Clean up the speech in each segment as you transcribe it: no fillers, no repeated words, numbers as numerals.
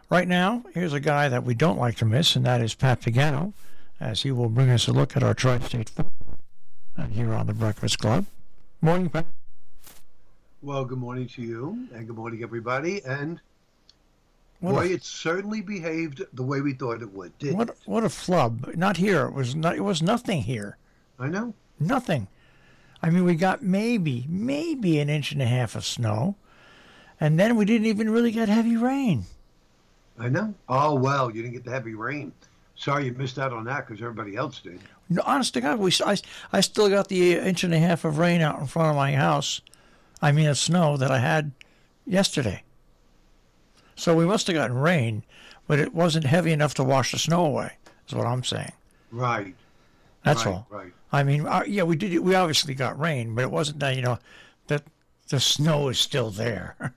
Right now, here's a guy that we don't like to miss, and that is Pat Pagano, as he will bring us a look at our Tri-State football here on the Breakfast Club. Morning, Pat. Well, good morning to you, and good morning, everybody. And it certainly behaved the way we thought it would, didn't it? What a flub! Not here. It was nothing here. I know. Nothing. I mean, we got maybe an inch and a half of snow, and then we didn't even really get heavy rain. I know. Oh, well, you didn't get the heavy rain. Sorry you missed out on that because everybody else did. No, honest to God, I still got the inch and a half of rain out in front of my house. I mean, of snow that I had yesterday. So we must have gotten rain, but it wasn't heavy enough to wash the snow away, is what I'm saying. Right. That's all. Right. I mean, yeah, we did. We obviously got rain, but it wasn't that, that the snow is still there.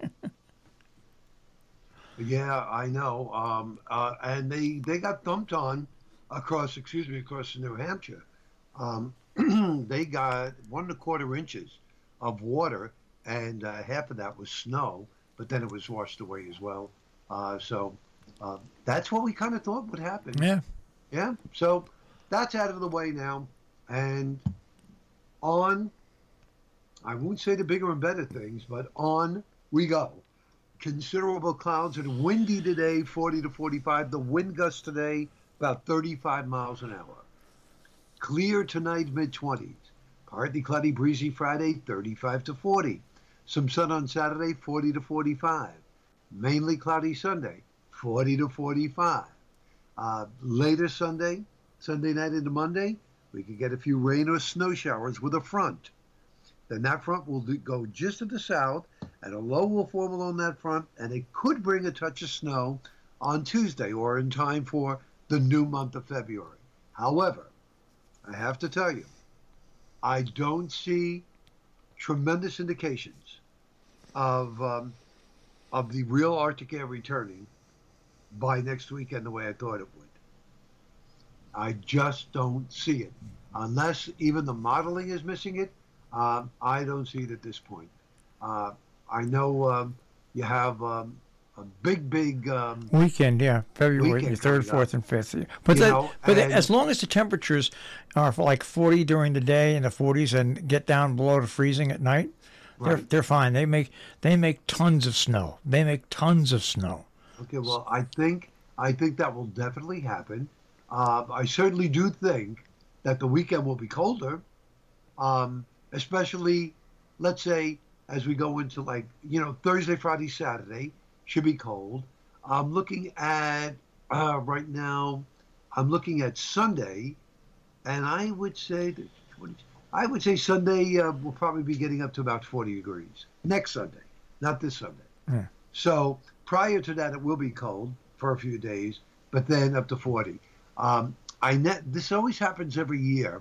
Yeah, I know. And they got dumped on across New Hampshire. They got 1.25 inches of water, and half of that was snow, but then it was washed away as well. So that's what we kind of thought would happen. Yeah. Yeah. So that's out of the way now. And on, I won't say the bigger and better things, but on we go. Considerable clouds and windy today, 40 to 45. The wind gusts today, about 35 miles an hour. Clear tonight, mid-20s. Partly cloudy, breezy Friday, 35 to 40. Some sun on Saturday, 40 to 45. Mainly cloudy Sunday, 40 to 45. Later Sunday night into Monday, we could get a few rain or snow showers with a front. Then that front will go just to the south, and a low will form along that front, and it could bring a touch of snow on Tuesday or in time for the new month of February. However, I have to tell you, I don't see tremendous indications of the real Arctic air returning by next weekend the way I thought it would. I just don't see it. Unless even the modeling is missing it, I don't see it at this point. I know you have a big weekend, yeah, February 3rd, 4th, and 5th. But as long as the temperatures are like 40 during the day and the 40s and get down below to freezing at night, right, they're fine. They make tons of snow. Okay, well, I think that will definitely happen. I certainly do think that the weekend will be colder, especially, let's say, as we go into Thursday, Friday, Saturday should be cold. I'm looking at right now. I'm looking at Sunday, and I would say Sunday will probably be getting up to about 40 degrees next Sunday, not this Sunday. Yeah. So prior to that, it will be cold for a few days, but then up to 40. This always happens every year.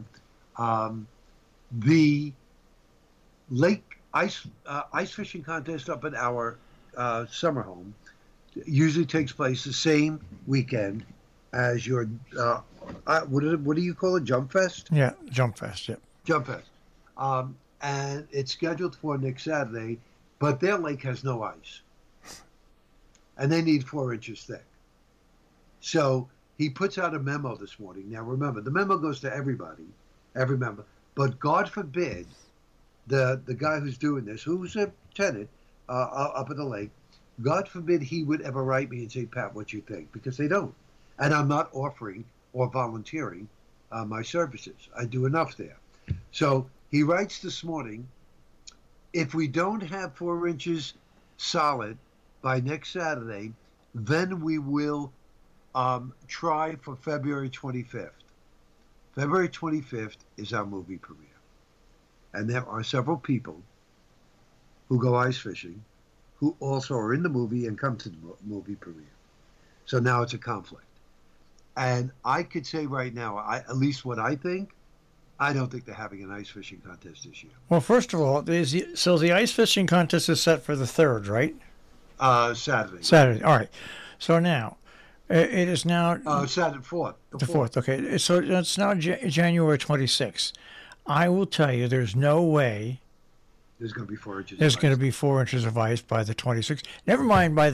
The lake ice fishing contest up at our summer home usually takes place the same weekend as your what do you call it? Jump Fest? Yeah, Jump Fest. Yeah. Jump Fest. And it's scheduled for next Saturday, but their lake has no ice, and they need 4 inches thick. So he puts out a memo this morning. Now remember, the memo goes to everybody, every member. But God forbid the guy who's doing this, who's a tenant up at the lake, God forbid he would ever write me and say, Pat, what you think? Because they don't. And I'm not offering or volunteering my services. I do enough there. So he writes this morning, if we don't have 4 inches solid by next Saturday, then we will try for February 25th. February 25th is our movie premiere. And there are several people who go ice fishing who also are in the movie and come to the movie premiere. So now it's a conflict. And I could say right now, at least what I think, I don't think they're having an ice fishing contest this year. Well, first of all, so the ice fishing contest is set for the 3rd, right? Saturday. Saturday. All right. So now, it is now... Saturday, 4th. The 4th, okay. So it's now January 26th. I will tell you, there's no way There's going to be 4 inches. There's going to be 4 inches of ice by the 26th. Never mind by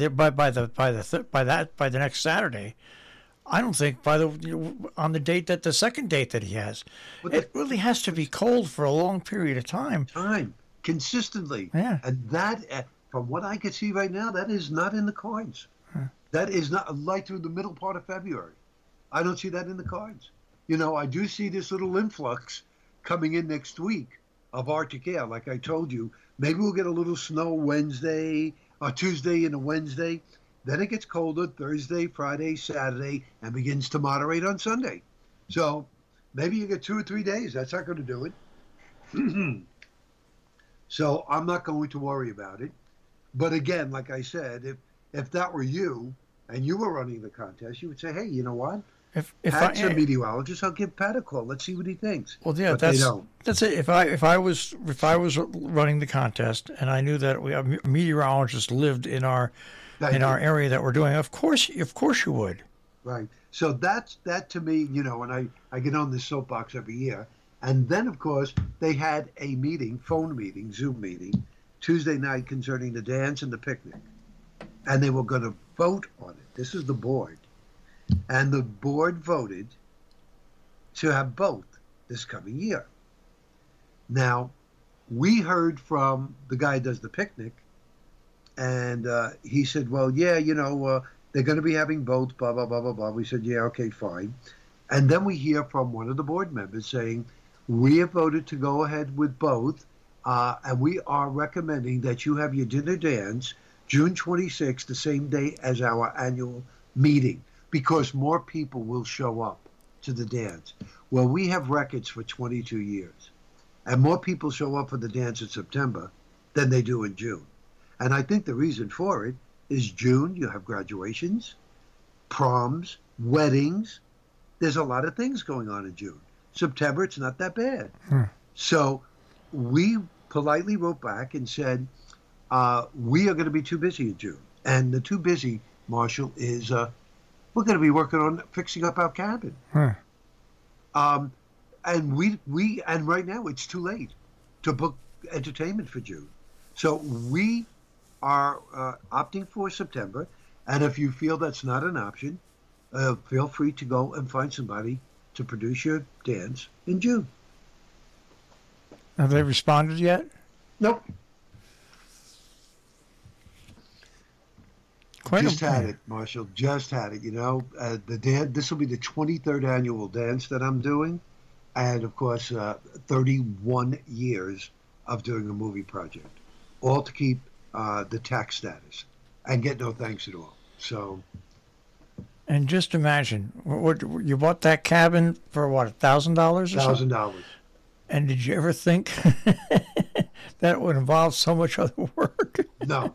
the next Saturday. I don't think on the date that the second date that he has. It really has to be cold for a long period of time. Consistently. Yeah. And that, from what I can see right now, that is not in the cards. That is not right through the middle part of February. I don't see that in the cards. I do see this little influx coming in next week of Arctic air. Like I told you, maybe we'll get a little snow Wednesday or Tuesday and a Wednesday. Then it gets colder Thursday, Friday, Saturday, and begins to moderate on Sunday. So maybe you get 2 or 3 days. That's not going to do it. So I'm not going to worry about it. But again, like I said, if that were you and you were running the contest, you would say, hey, you know what? If Pat's a meteorologist, I'll give Pat a call. Let's see what he thinks. Well, yeah, that's it. If I was running the contest and I knew that a meteorologist lived in our area that we're doing, of course you would. Right. So that to me, and I get on this soapbox every year. And then, of course, they had a meeting, phone meeting, Zoom meeting, Tuesday night concerning the dance and the picnic. And they were going to vote on it. This is the board. And the board voted to have both this coming year. Now, we heard from the guy who does the picnic, and he said, well, yeah, they're going to be having both, blah, blah, blah, blah, blah. We said, yeah, okay, fine. And then we hear from one of the board members saying, we have voted to go ahead with both, and we are recommending that you have your dinner dance June 26th, the same day as our annual meeting, because more people will show up to the dance. Well, we have records for 22 years, and more people show up for the dance in September than they do in June. And I think the reason for it is June, you have graduations, proms, weddings. There's a lot of things going on in June. September, it's not that bad. So we politely wrote back and said, we are going to be too busy in June. And the too busy, Marshall, is we're going to be working on fixing up our cabin. And and right now it's too late to book entertainment for June. So we are opting for September. And if you feel that's not an option, feel free to go and find somebody to produce your dance in June. Have they responded yet? Nope. Just had it, Marshall. Just had it. The dance. This will be the 23rd annual dance that I'm doing, and of course, 31 years of doing a movie project, all to keep the tax status and get no thanks at all. So. And just imagine, what you bought that cabin for what, $1,000 or something? $1,000. And did you ever think that it would involve so much other work? No.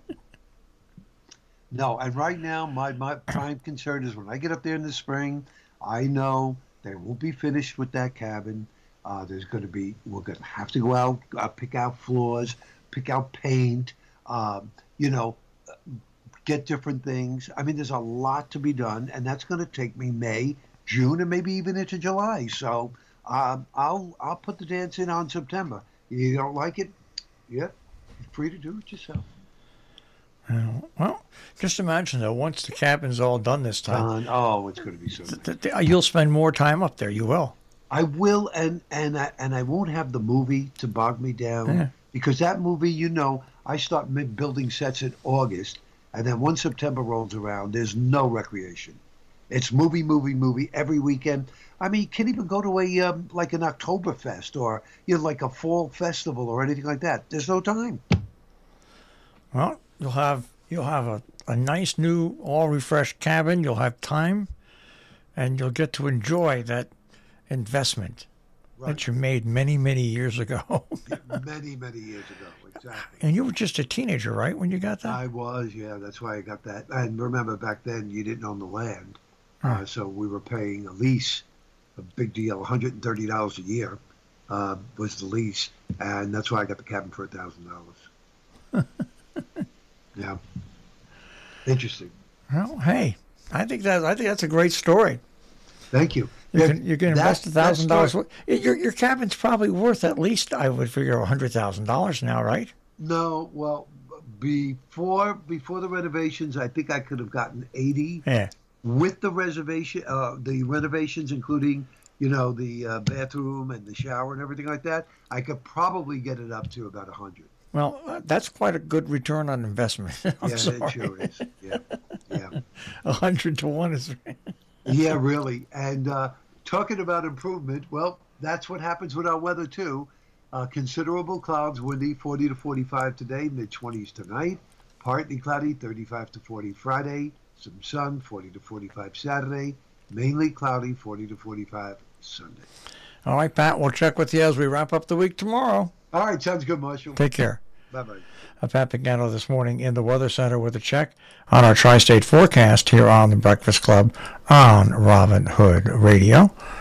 And right now, my prime concern is when I get up there in the spring, I know they won't be finished with that cabin. We're going to have to go out, pick out floors, pick out paint, get different things. I mean, there's a lot to be done, and that's going to take me May, June, and maybe even into July. So I'll put the dance in on September. You don't like it? Yeah, you're free to do it yourself. Well, just imagine though, once the cabin's all done this time. It's going to be so nice. You'll spend more time up there. You will. I will, and I won't have the movie to bog me down because that movie, I start building sets in August. And then once September rolls around, there's no recreation. It's movie every weekend. I mean, you can't even go to like an Oktoberfest or like a fall festival or anything like that. There's no time. Well, you'll have a nice new all refreshed cabin. You'll have time, and you'll get to enjoy that investment that you made many, many years ago. Many years ago. Exactly. And you were just a teenager, right, when you got that? I was, yeah. That's why I got that. And remember, back then, you didn't own the land. So we were paying a lease, a big deal, $130 a year was the lease. And that's why I got the cabin for $1,000. Yeah. Interesting. Well, hey, I think that's a great story. Thank you. You can invest $1,000. Your cabin's probably worth at least, I would figure, $100,000 now, right? No, well, before the renovations, I think I could have gotten 80. Yeah. With the renovations, including the bathroom and the shower and everything like that, I could probably get it up to about 100. Well, that's quite a good return on investment. Yeah, it sure is. Yeah. 100 to 1 is. Yeah, really. And talking about improvement, well, that's what happens with our weather too. Considerable clouds, windy, 40 to 45 today, mid-20s tonight. Partly cloudy, 35 to 40 Friday. Some sun, 40 to 45 Saturday. Mainly cloudy, 40 to 45 Sunday. All right, Pat, we'll check with you as we wrap up the week tomorrow. All right, sounds good, Marshall. Take care. Bye-bye. Pat Pagano this morning in the Weather Center with a check on our tri-state forecast here on the Breakfast Club on Robin Hood Radio.